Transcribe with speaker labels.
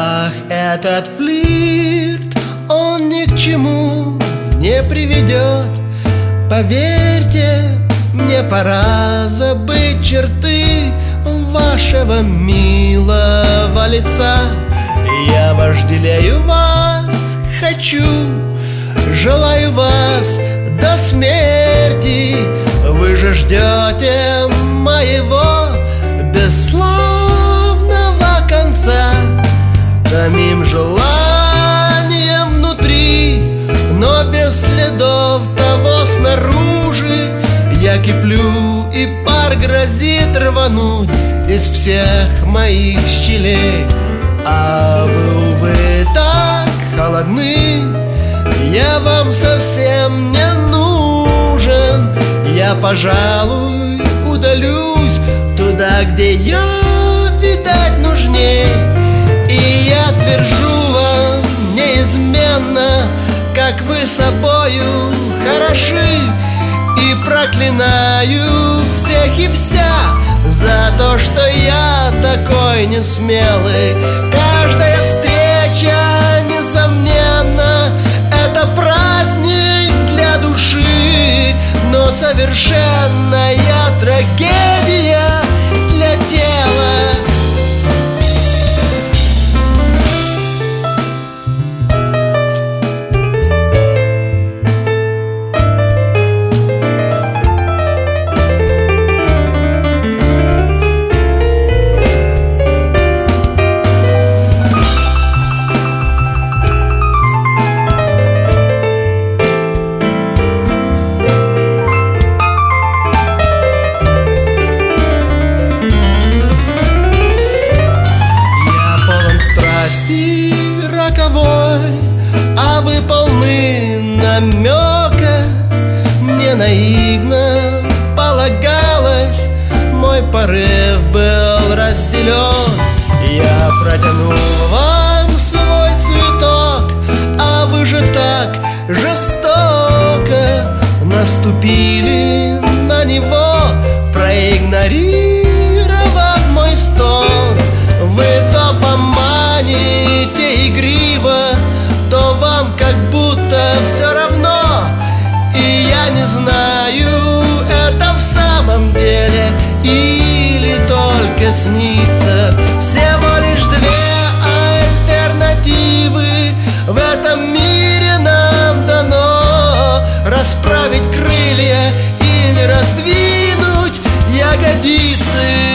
Speaker 1: Ах, этот флирт, он ни к чему не приведет. Поверьте, мне пора забыть черты вашего милого лица. Я вожделею вас, хочу, желаю вас до смерти. Вы же ждете моего бесславного конца. Томим желанием внутри, но без следов того снаружи. Я киплю, и пар грозит рвануть из всех моих щелей. А вы, увы, так холодны, я вам совсем не нужен. Я, пожалуй, удалюсь туда, где я, видать, нужней. И я твержу вам неизменно, как вы собою хороши. И проклинаю всех и вся за то, что я такой несмелый. Каждая встреча, несомненно, это праздник для души, но совершенная трагедия для тела. Роковой, а вы полны намека. Мне наивно полагалось, мой порыв был разделен. Я протянул вам свой цветок, а вы же так жестоко наступили на него, проигнорировав мой стон. Вы то поманите игриво, то вам как будто все равно. И я не знаю, это в самом деле или только снится. Всего лишь две альтернативы в этом мире нам дано: расправить крылья или раздвинуть ягодицы.